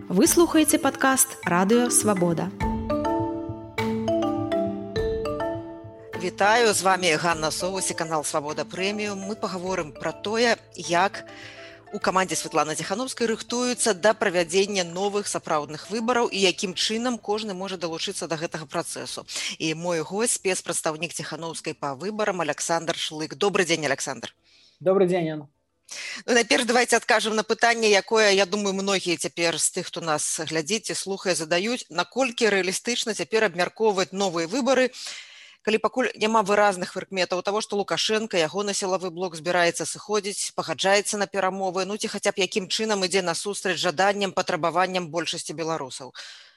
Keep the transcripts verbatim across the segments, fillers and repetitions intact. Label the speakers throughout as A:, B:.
A: Вы слухаеце падкаст Радыё Свабода.
B: Вітаю, з вами Ганна Соус і канал Свабода Прэміум. Мы пагаворым пра тое, як у камандзе Святланы Ціхановскай рыхтуюцца да правядзення новых сапраўдных выбараў і якім чынам кожны можа далучыцца да гэтага працэсу. І мой гость, спецпрадстаўнік Ціхановскай па выбарам Александр Шлык. Добрый дзень, Александр.
C: Добрый дзень, Анна.
B: Ну, найперш давайте адкажам на пытанне, якое, я думаю, многія цяпер з тых, хто нас глядзіць і слухае, задаюць, наколькі рэалістычна цяпер абмяркоўваць новыя выбары, калі пакуль няма выразных прыкметаў таго, што Лукашенко, ягоны сілавы блок збіраецца сыходзіць, пагаджаецца на перамовы, ну ці хаця б якім чынам ідзе насустрач жаданням, патрабаванням большасці беларусаў?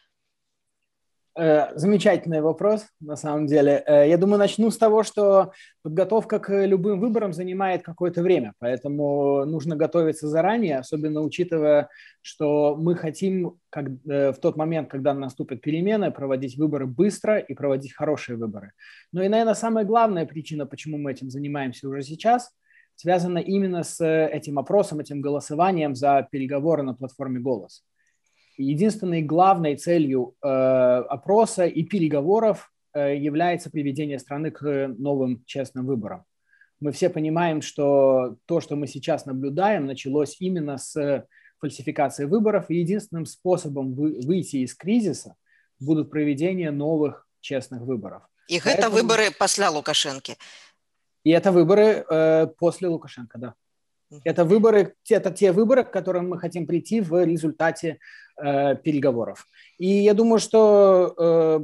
C: Замечательный вопрос, на самом деле. Я думаю, начну с того, что подготовка к любым выборам занимает какое-то время, поэтому нужно готовиться заранее, особенно учитывая, что мы хотим как, в тот момент, когда наступят перемены, проводить выборы быстро и проводить хорошие выборы. Ну и, наверное, самая главная причина, почему мы этим занимаемся уже сейчас, связана именно с этим опросом, этим голосованием за переговоры на платформе «Голос». Единственной главной целью э, опроса и переговоров э, является приведение страны к новым честным выборам. Мы все понимаем, что то, что мы сейчас наблюдаем, началось именно с фальсификации выборов, и единственным способом вы, выйти из кризиса будут проведение новых честных выборов.
B: И Поэтому... это выборы после Лукашенко.
C: И это выборы э, после Лукашенко, да. Это выборы, это те выборы, к которым мы хотим прийти в результате э, переговоров. И я думаю, что э,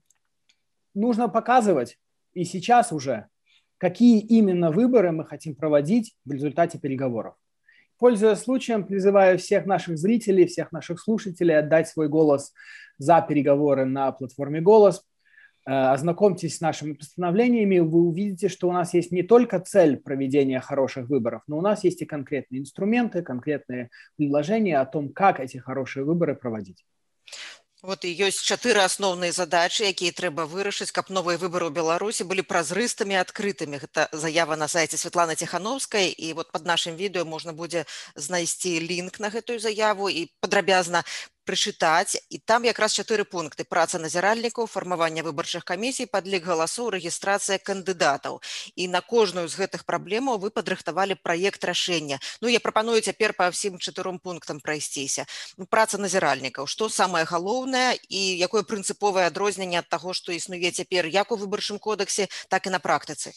C: нужно показывать и сейчас уже, какие именно выборы мы хотим проводить в результате переговоров. Пользуясь случаем, призываю всех наших зрителей, всех наших слушателей отдать свой голос за переговоры на платформе «Голос». Ознакомьтесь с нашими постановлениями, вы увидите, что у нас есть не только цель проведения хороших выборов, но у нас есть и конкретные инструменты, конкретные предложения о том, как эти хорошие выборы проводить.
B: Вот и ёсць чатыры асноўныя задачы, якія трэба вырашыць, каб новыя выбары ў Беларусі былі празрыстымі і адкрытымі. Гэта заява на сайце Святланы Ціхановскай, і вот пад нашым відэо можна будзе знайсці лінк на гэтую заяву і падрабязна прачытаць. І там якраз чатыры пункты: праца назіральнікаў, фармаванне выбарчых камісій, падлік галасоў, рэгістрацыя кандыдатаў. І на кожную з гэтых праблемаў вы падрыхтавалі праект рашэння. Ну, я прапаную цяпер па ўсім чатыром пунктам прайсціся. Праца назіральнікаў. Што самае галоўнае і якое прынцыповае адрозненне ад таго, што існуе цяпер як у выбарчым кодексе, так і на практыцы?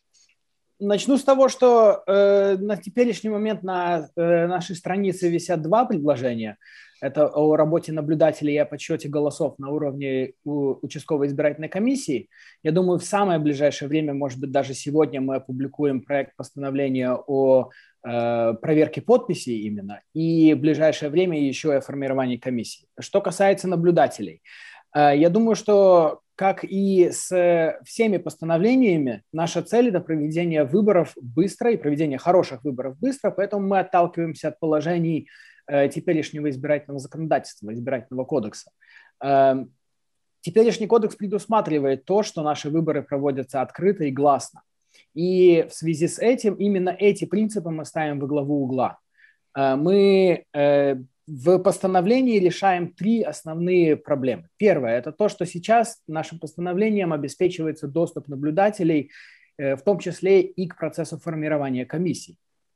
C: Начну с того, что э, на теперешний момент на э, нашей странице висят два предложения. Это о работе наблюдателей и о подсчете голосов на уровне участковой избирательной комиссии. Я думаю, в самое ближайшее время, может быть, даже сегодня мы опубликуем проект постановления о э, проверке подписей именно, и в ближайшее время еще и о формировании комиссии. Что касается наблюдателей, э, я думаю, что, как и с всеми постановлениями, наша цель – это проведение выборов быстро и проведение хороших выборов быстро, поэтому мы отталкиваемся от положений теперешнего избирательного законодательства, избирательного кодекса. Теперешний кодекс предусматривает то, что наши выборы проводятся открыто и гласно. И в связи с этим именно эти принципы мы ставим во главу угла. Мы в постановлении решаем три основные проблемы. Первое – это то, что сейчас нашим постановлением обеспечивается доступ наблюдателей, в том числе и к процессу формирования комиссий.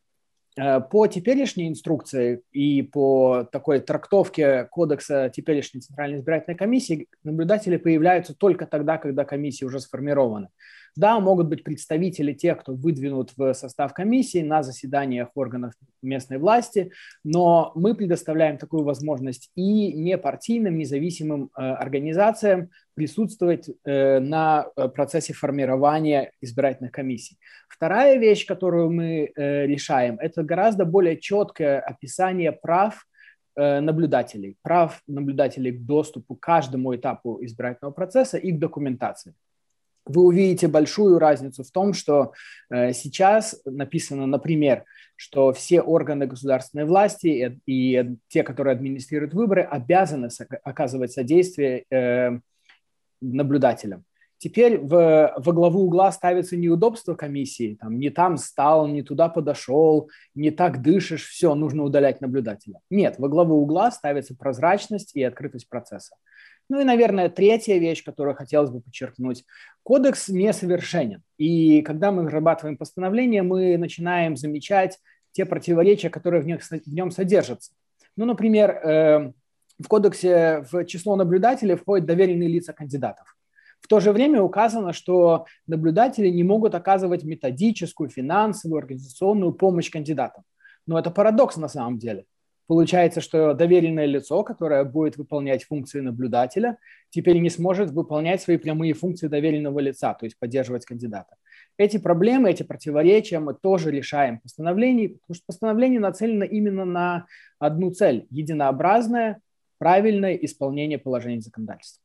C: По теперешней инструкции и по такой трактовке кодекса теперешней Центральной избирательной комиссии наблюдатели появляются только тогда, когда комиссии уже сформированы. Да, могут быть представители тех, кто выдвинут в состав комиссии на заседаниях органов местной власти, но мы предоставляем такую возможность и непартийным, независимым э, организациям присутствовать э, на процессе формирования избирательных комиссий. Вторая вещь, которую мы э, решаем, это гораздо более четкое описание прав э, наблюдателей, прав наблюдателей к доступу к каждому этапу избирательного процесса и к документации. Вы увидите большую разницу в том, что э, сейчас написано, например, что все органы государственной власти и, и те, которые администрируют выборы, обязаны оказывать содействие э, наблюдателям. Теперь в, во главу угла ставится неудобство комиссии. Там, не там стал, не туда подошел, не так дышишь, все, нужно удалять наблюдателя. Нет, во главу угла ставится прозрачность и открытость процесса. Ну и, наверное, третья вещь, которую хотелось бы подчеркнуть. Кодекс несовершенен. И когда мы разрабатываем постановление, мы начинаем замечать те противоречия, которые в, них, в нем содержатся. Ну, например, э, в кодексе в число наблюдателей входят доверенные лица кандидатов. В то же время указано, что наблюдатели не могут оказывать методическую, финансовую, организационную помощь кандидатам. Но это парадокс на самом деле. Получается, что доверенное лицо, которое будет выполнять функции наблюдателя, теперь не сможет выполнять свои прямые функции доверенного лица, то есть поддерживать кандидата. Эти проблемы, эти противоречия мы тоже решаем в постановлении, потому что постановление нацелено именно на одну цель – единообразное, правильное исполнение положений законодательства.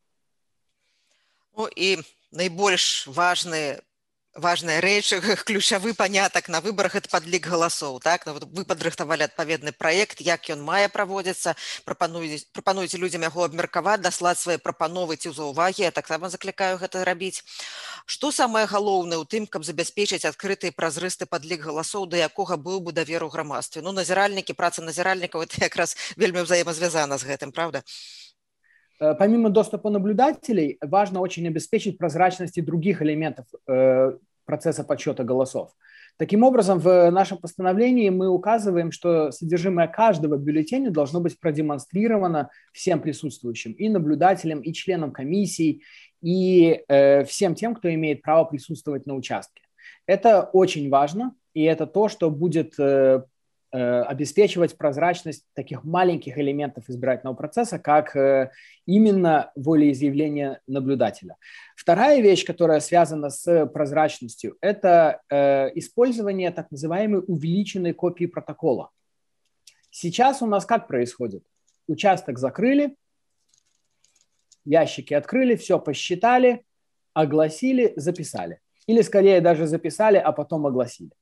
B: Ну і найбольш важны важная рэч, ключавы панятак на выбарах это падлік галасоў. Так? Ну, вы падрыхтавалі адпаведны праект, як ён мае праводзіцца, прапануеце, прапануеце людзям яго абмеркаваць, даслаць свае прапановы ці заўвагі, я таксама заклікаю гэта рабіць. Што самае галоўнае ў тым, каб забяспечыць адкрыты і празрысты падлік галасоў, да якога быў бы давер у грамадстве? Ну, назіральнікі, праца назіральнікаў это якраз вельмі ўзаемазвязана з гэтым, правда?
C: Помимо доступа наблюдателей, важно очень обеспечить прозрачность и других элементов э, процесса подсчета голосов. Таким образом, в нашем постановлении мы указываем, что содержимое каждого бюллетеня должно быть продемонстрировано всем присутствующим, и наблюдателям, и членам комиссий, и э, всем тем, кто имеет право присутствовать на участке. Это очень важно, и это то, что будет э, обеспечивать прозрачность таких маленьких элементов избирательного процесса, как именно волеизъявление наблюдателя. Вторая вещь, которая связана с прозрачностью, это использование так называемой увеличенной копии протокола. Сейчас у нас как происходит? Участок закрыли, ящики открыли, все посчитали, огласили, записали. Или скорее даже записали, а потом огласили.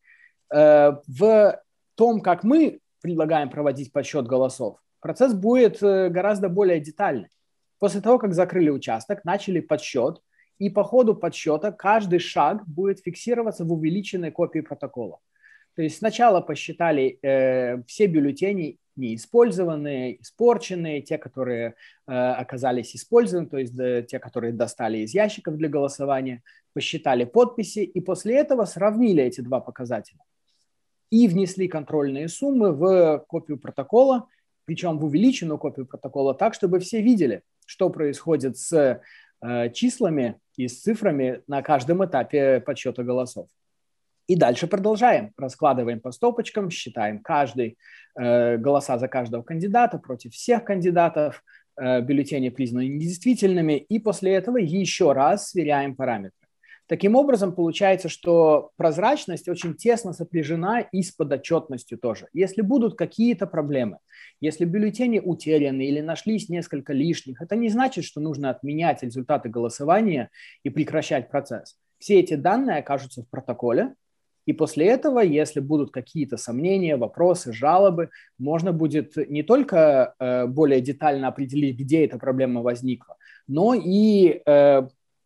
C: В том, как мы предлагаем проводить подсчет голосов, процесс будет гораздо более детальный. После того, как закрыли участок, начали подсчет, и по ходу подсчета каждый шаг будет фиксироваться в увеличенной копии протокола. То есть сначала посчитали э, все бюллетени неиспользованные, испорченные, те, которые э, оказались использованы, то есть э, те, которые достали из ящиков для голосования, посчитали подписи, и после этого сравнили эти два показателя. И внесли контрольные суммы в копию протокола, причем в увеличенную копию протокола, так, чтобы все видели, что происходит с э, числами и с цифрами на каждом этапе подсчета голосов. И дальше продолжаем. Раскладываем по стопочкам, считаем каждый, э, голоса за каждого кандидата против всех кандидатов, э, бюллетени признаны недействительными, и после этого еще раз сверяем параметры. Таким образом, получается, что прозрачность очень тесно сопряжена и с подотчетностью тоже. Если будут какие-то проблемы, если бюллетени утеряны или нашлись несколько лишних, это не значит, что нужно отменять результаты голосования и прекращать процесс. Все эти данные окажутся в протоколе, и после этого, если будут какие-то сомнения, вопросы, жалобы, можно будет не только э, более детально определить, где эта проблема возникла, но и э,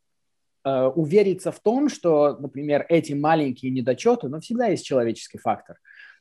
C: увериться в том, что, например, эти маленькие недочеты, но всегда есть человеческий фактор,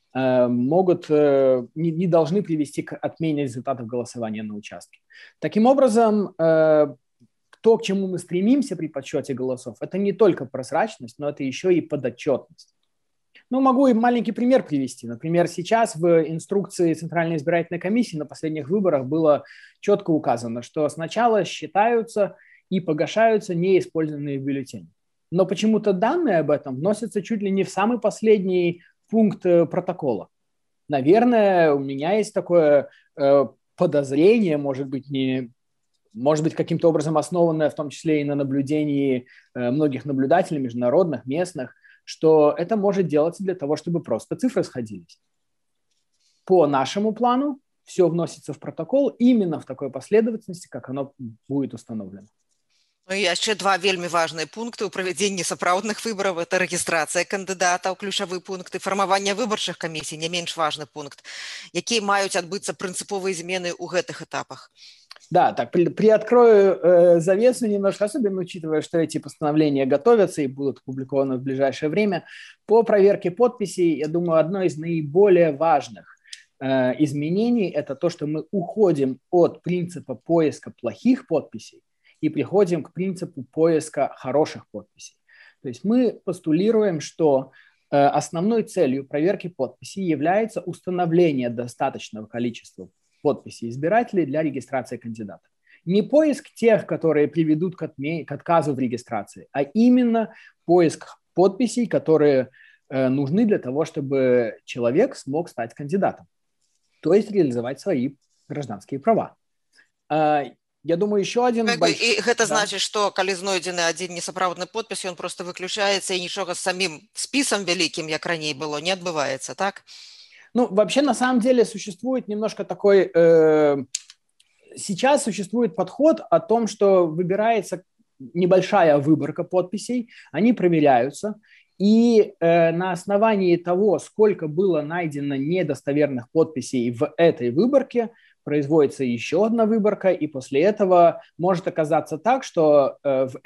C: могут, не, не должны привести к отмене результатов голосования на участке. Таким образом, то, к чему мы стремимся при подсчете голосов, это не только прозрачность, но это еще и подотчетность. Ну, могу и маленький пример привести. Например, сейчас в инструкции Центральной избирательной комиссии на последних выборах было четко указано, что сначала считаются и погашаются неиспользованные бюллетени. Но почему-то данные об этом вносятся чуть ли не в самый последний пункт протокола. Наверное, у меня есть такое э, подозрение, может быть, не, может быть, каким-то образом основанное в том числе и на наблюдении э, многих наблюдателей, международных, местных, что это может делаться для того, чтобы просто цифры сходились. По нашему плану все вносится в протокол именно в такой последовательности, как оно будет установлено.
B: Ну і яшчэ два вельмі важныя пункты ў правядзенні сапраўдных выбараў. Это рэгістрацыя кандыдатаў, ключавы пункт, і фармаванне выбарчых камісій, не менш важны пункт. Якія маюць адбыцца прынцыповыя змены ў гэтых этапах?
C: Да, так, при, приоткрою э, завесу немножко, особенно учитывая, что эти постановления готовятся и будут опубликованы в ближайшее время. По проверке подписей, я думаю, одно из наиболее важных э, изменений – это то, что мы уходим от принципа поиска плохих подписей и приходим к принципу поиска хороших подписей. То есть мы постулируем, что э, основной целью проверки подписей является установление достаточного количества подписей избирателей для регистрации кандидата. Не поиск тех, которые приведут к, отме- к отказу в регистрации, а именно поиск подписей, которые э, нужны для того, чтобы человек смог стать кандидатом, то есть реализовать свои гражданские права. Э, я думаю, еще один большой...
B: И это
C: да.
B: значит, что калі знойдзены один несапраўдны подпіс, он просто выключается, и ничего с самим списом великим, як раней было, не отбывается, так?
C: Ну, вообще, на самом деле, существует немножко такой... Э, сейчас существует подход о том, что выбирается небольшая выборка подписей, они проверяются, и э, на основании того, сколько было найдено недостоверных подписей в этой выборке, производится еще одна выборка, и после этого может оказаться так, что э, в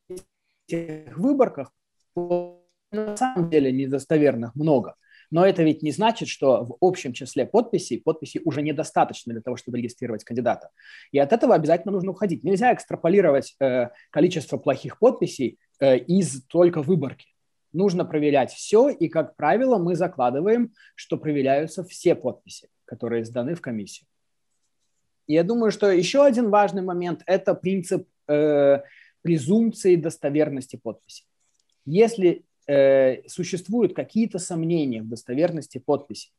C: этих выборках на самом деле недостоверных много. Но это ведь не значит, что в общем числе подписей, подписей уже недостаточно для того, чтобы регистрировать кандидата. И от этого обязательно нужно уходить. Нельзя экстраполировать э, количество плохих подписей э, из только выборки. Нужно проверять все, и, как правило, мы закладываем, что проверяются все подписи, которые сданы в комиссию. И я думаю, что еще один важный момент – это принцип э, презумпции достоверности подписи. Если э, существуют какие-то сомнения в достоверности подписи,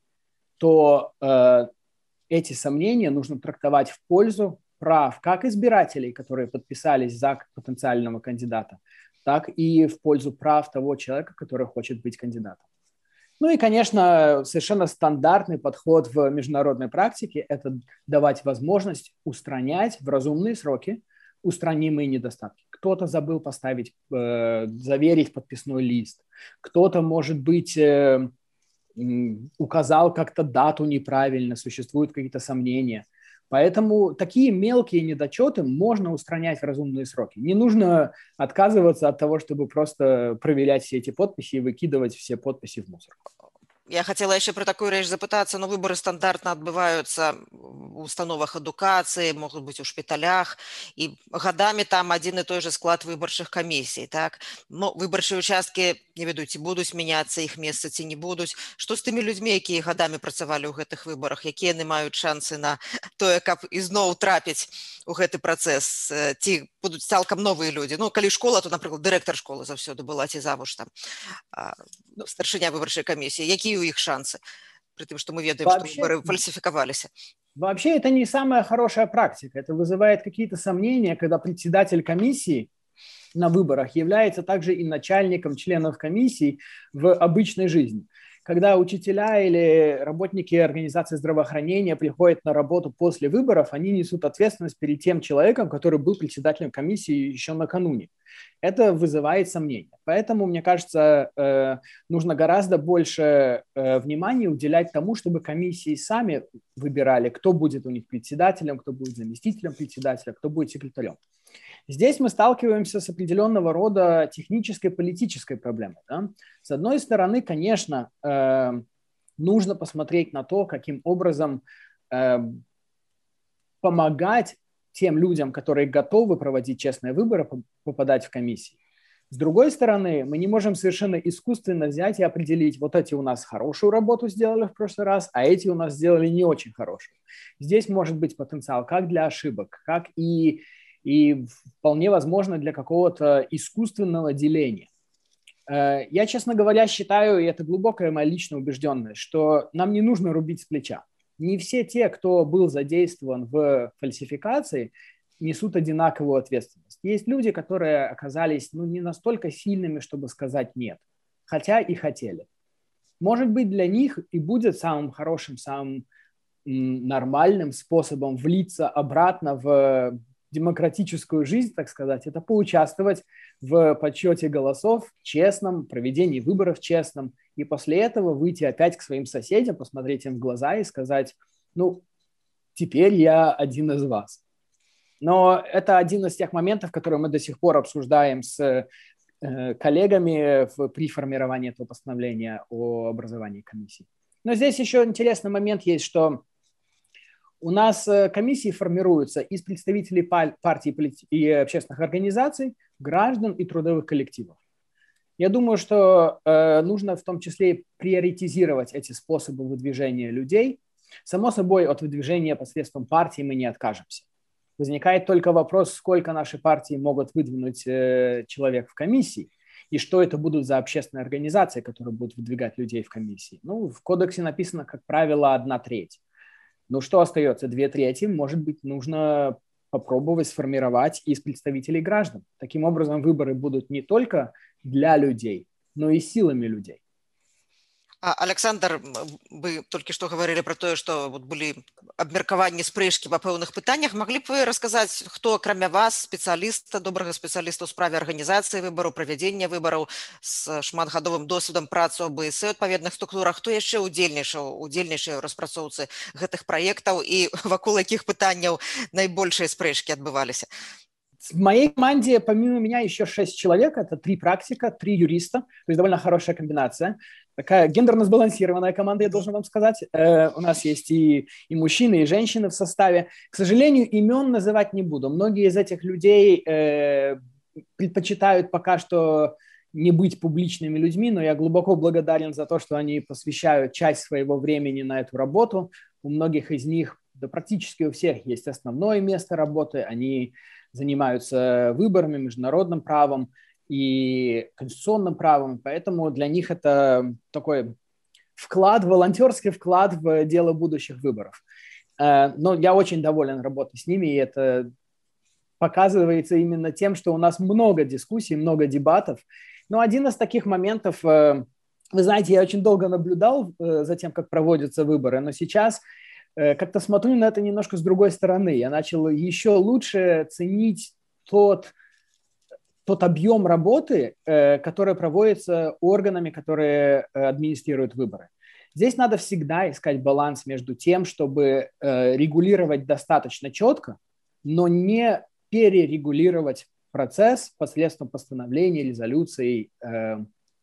C: то э, эти сомнения нужно трактовать в пользу прав как избирателей, которые подписались за потенциального кандидата, так и в пользу прав того человека, который хочет быть кандидатом. Ну и, конечно, совершенно стандартный подход в международной практике – это давать возможность устранять в разумные сроки устранимые недостатки. Кто-то забыл поставить, э, заверить подписной лист, кто-то, может быть, э, указал как-то дату неправильно, существуют какие-то сомнения. Поэтому такие мелкие недочеты можно устранять в разумные сроки. Не нужно отказываться от того, чтобы просто проверять все эти подписи и выкидывать все подписи в мусор.
B: Я хотела еще про такую рэч запытаться, но выборы стандартно отбываются в установах адукации, могут быть у шпиталях, и годами там один и той же склад выборчых комиссий, так? Но выборчие участки, не веду, ці будуць меняться, их месцы ці не будуць. Что с теми людьми, якія годами працавали ў гэтых выборах, якія яны маюць шансы на тое, каб ізноў трапіць у гэты працэс, ці будуць цалкам новыя людзі? Ну, калі школа, то, напрыклад, дырэктар школы заўсёды была, ці завуч там, ну, старшыня выбарчай камісіі. Якія у их шансы, при том, что мы ведаем, вообще, что выборы фальсификовались?
C: Вообще это не самая хорошая практика. Это вызывает какие-то сомнения, когда председатель комиссии на выборах является также и начальником членов комиссии в обычной жизни. Когда учителя или работники организации здравоохранения приходят на работу после выборов, они несут ответственность перед тем человеком, который был председателем комиссии еще накануне. Это вызывает сомнения. Поэтому, мне кажется, нужно гораздо больше внимания уделять тому, чтобы комиссии сами выбирали, кто будет у них председателем, кто будет заместителем председателя, кто будет секретарем. Здесь мы сталкиваемся с определенного рода технической политической проблемой. Да? С одной стороны, конечно, э, нужно посмотреть на то, каким образом э, помогать тем людям, которые готовы проводить честные выборы, попадать в комиссии. С другой стороны, мы не можем совершенно искусственно взять и определить, вот эти у нас хорошую работу сделали в прошлый раз, а эти у нас сделали не очень хорошую. Здесь может быть потенциал как для ошибок, как и... и вполне возможно для какого-то искусственного деления. Я, честно говоря, считаю, и это глубокая моя личная убежденность, что нам не нужно рубить с плеча. Не все те, кто был задействован в фальсификации, несут одинаковую ответственность. Есть люди, которые оказались ну, не настолько сильными, чтобы сказать «нет», хотя и хотели. Может быть, для них и будет самым хорошим, самым нормальным способом влиться обратно в демократическую жизнь, так сказать, это поучаствовать в подсчете голосов честном, проведении выборов честном, и после этого выйти опять к своим соседям, посмотреть им в глаза и сказать, ну, теперь я один из вас. Но это один из тех моментов, которые мы до сих пор обсуждаем с коллегами при формировании этого постановления о образовании комиссий. Но здесь еще интересный момент есть, что у нас комиссии формируются из представителей партий и общественных организаций, граждан и трудовых коллективов. Я думаю, что нужно в том числе приоритизировать эти способы выдвижения людей. Само собой, от выдвижения посредством партии мы не откажемся. Возникает только вопрос, сколько наши партии могут выдвинуть э, человек в комиссии, и что это будут за общественные организации, которые будут выдвигать людей в комиссии. Ну, в кодексе написано, как правило, одна треть. Ну, что остается? Две трети, может быть, нужно попробовать сформировать из представителей граждан. Таким образом, выборы будут не только для людей, но и силами людей.
B: Александр, вы только что говорили про то, что вот были абмеркаванні спрэчкі па пэўных пытаннях. Маглі б вы расказаць, хто акрамя вас, спецыяліста, добрага спецыяліста ў справе арганізацыі выбараў, правядзення выбараў з шматгадовым досведам працы ў АБС ў адпаведных структурах, хто яшчэ удзельнічаў удзельнічае ў распрацоўцы гэтых праектаў і вакол якіх пытанняў найбольшыя спрэчкі адбываліся?
C: В моей команде помимо меня еще шесть человек, это три практика, три юриста, то есть довольно хорошая комбинация. Такая гендерно сбалансированная команда, я должен вам сказать. Э, у нас есть и, и мужчины, и женщины в составе. К сожалению, имен называть не буду. Многие из этих людей э, предпочитают пока что не быть публичными людьми, но я глубоко благодарен за то, что они посвящают часть своего времени на эту работу. У многих из них, да практически у всех, есть основное место работы. Они занимаются выборами, международным правом и конституционным правом, поэтому для них это такой вклад, волонтерский вклад в дело будущих выборов. Но я очень доволен работой с ними, и это показывается именно тем, что у нас много дискуссий, много дебатов. Но один из таких моментов, вы знаете, я очень долго наблюдал за тем, как проводятся выборы, но сейчас как-то смотрю на это немножко с другой стороны. Я начал еще лучше ценить тот тот объем работы, э, который проводится органами, которые э, администрируют выборы. Здесь надо всегда искать баланс между тем, чтобы э, регулировать достаточно четко, но не перерегулировать процесс посредством постановлений, резолюций, э,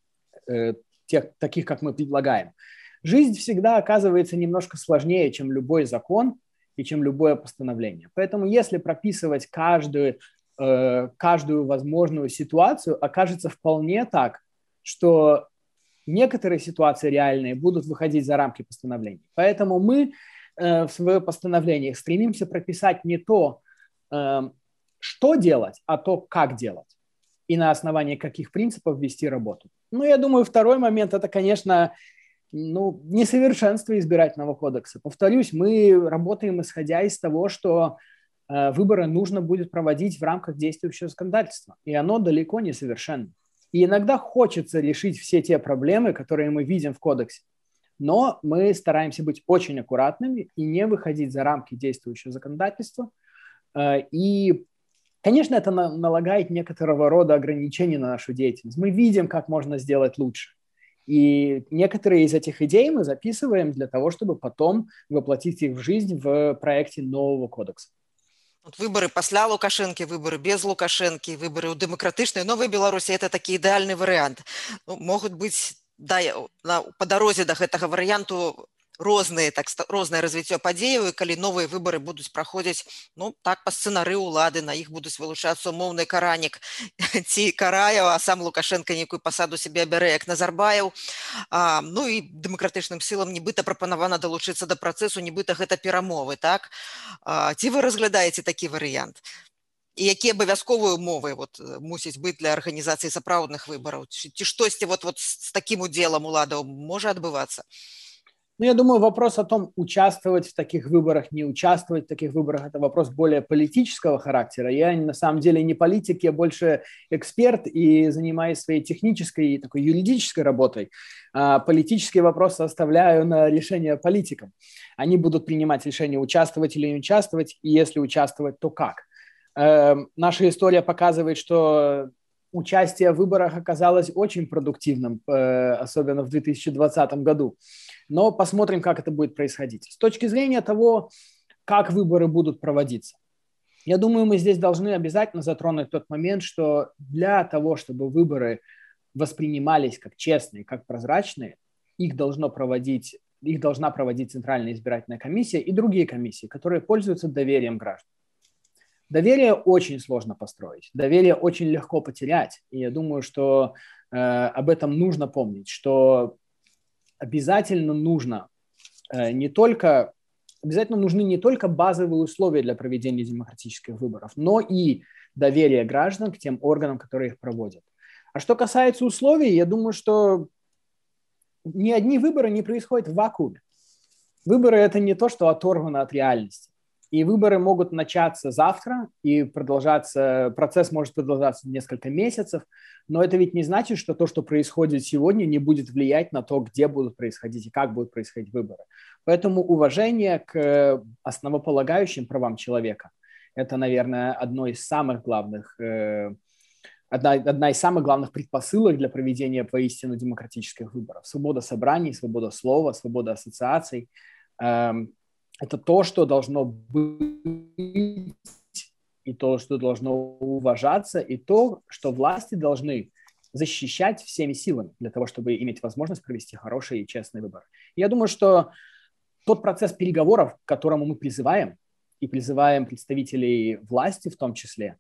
C: э, тех, таких, как мы предлагаем. Жизнь всегда оказывается немножко сложнее, чем любой закон и чем любое постановление. Поэтому если прописывать каждую каждую возможную ситуацию, окажется вполне так, что некоторые ситуации реальные будут выходить за рамки постановлений. Поэтому мы э, в своих постановлениях стремимся прописать не то, э, что делать, а то, как делать и на основании каких принципов вести работу. Ну, я думаю, второй момент – это, конечно, ну, несовершенство избирательного кодекса. Повторюсь, мы работаем исходя из того, что выборы нужно будет проводить в рамках действующего законодательства, и оно далеко не совершенно. И иногда хочется решить все те проблемы, которые мы видим в кодексе, но мы стараемся быть очень аккуратными и не выходить за рамки действующего законодательства. И, конечно, это налагает некоторого рода ограничения на нашу деятельность. Мы видим, как можно сделать лучше. И некоторые из этих идей мы записываем для того, чтобы потом воплотить их в жизнь в проекте нового кодекса.
B: Выборы пасля Лукашэнкі, выборы без Лукашэнкі, выборы ў дэмакратычнай новай Беларусі – это такі ідэальны варыянт. Ну, могуць быць да, на, па дарозе да гэтага варыянту розныя, так, рознае развіццё падзеяў, і калі новыя выборы будуць праходзіць ну, так, па сцэнары ўлады, на іх будуць вылучацца умоўны каранік ці Караеў, а сам Лукашенко нейкую пасаду себе абярэ, як Назарбаев. А, ну і дэмакратычным сілам нібыта прапанавана далучыцца да працэсу, нібыта гэта перамовы, так? А, ці вы разглядаеце такі варыянт? І якія абавязковыя умовы вот, мусіць быць для арганізацыі сапраўдных выбараў? Ці штосьці вот, вот з такім удзелам уладаў можа адбывацца?
C: Ну, я думаю, вопрос о том, участвовать в таких выборах, не участвовать в таких выборах, это вопрос более политического характера. Я на самом деле не политик, я больше эксперт и занимаюсь своей технической и такой юридической работой. А политические вопросы оставляю на решение политикам. Они будут принимать решение, участвовать или не участвовать, и если участвовать, то как. Э, наша история показывает, что участие в выборах оказалось очень продуктивным, э, особенно в две тысячи двадцатом году. Но посмотрим, как это будет происходить. С точки зрения того, как выборы будут проводиться. Я думаю, мы здесь должны обязательно затронуть тот момент, что для того, чтобы выборы воспринимались как честные, как прозрачные, их должно проводить, их должна проводить Центральная избирательная комиссия и другие комиссии, которые пользуются доверием граждан. Доверие очень сложно построить, доверие очень легко потерять. И я думаю, что э, об этом нужно помнить, что обязательно нужно э, не только, обязательно нужны не только базовые условия для проведения демократических выборов, но и доверие граждан к тем органам, которые их проводят. А что касается условий, я думаю, что ни одни выборы не происходят в вакууме. Выборы – это не то, что оторвано от реальности. И выборы могут начаться завтра, и продолжаться, процесс может продолжаться несколько месяцев, но это ведь не значит, что то, что происходит сегодня, не будет влиять на то, где будут происходить и как будут происходить выборы. Поэтому уважение к основополагающим правам человека – это, наверное, одно из самых главных, одна, одна из самых главных предпосылок для проведения поистину демократических выборов. Свобода собраний, свобода слова, свобода ассоциаций – это то, что должно быть, и то, что должно уважаться, и то, что власти должны защищать всеми силами для того, чтобы иметь возможность провести хороший и честный выбор. И я думаю, что тот процесс переговоров, к которому мы призываем, и призываем представителей власти в том числе,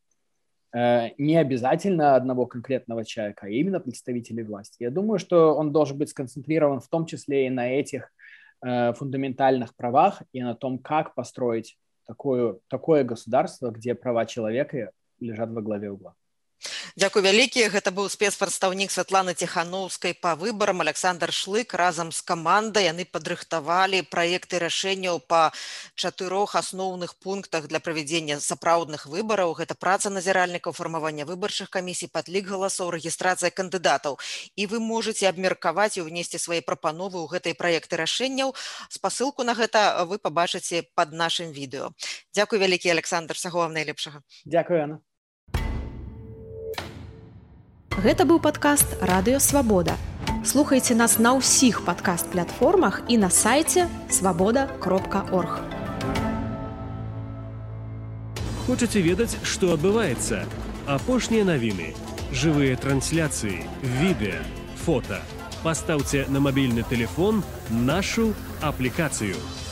C: не обязательно одного конкретного человека, а именно представителей власти. Я думаю, что он должен быть сконцентрирован в том числе и на этих фундаментальных правах и на том, как построить такое, такое государство, где права человека лежат во главе угла.
B: Дзякуй вялікі. Гэта быў спецпрадстаўнік Святланы Ціханаўскай па выбарам Александр Шлык разам з камандай. Яны падрыхтавалі праекты рашэнняў па чатырох асноўных пунктах для правядзення сапраўдных выбараў. Гэта праца назіральнікаў, фармаванне выбарчых камісій, падлік галасоў, рэгістрацыя кандыдатаў. І вы можаце абмеркаваць і ўнесці свае прапановы ў гэтыя праекты рашэнняў. Спасылку на гэта вы пабачыце пад нашым відэо. Дзякуй вялікі, Александр. Всяго вам найлепшага.
C: Дзякуй, Анна.
A: Гэта быў падкаст «Радыё Свабода». Слухайце нас на ўсіх падкаст-платформах і на сайце свабода кропка орг.
D: Хочаце ведаць, што адбываецца? Апошнія навіны, жывыя трансляцыі, відэа, фота. Пастаўце на мабільны тэлефон нашу аплікацыю.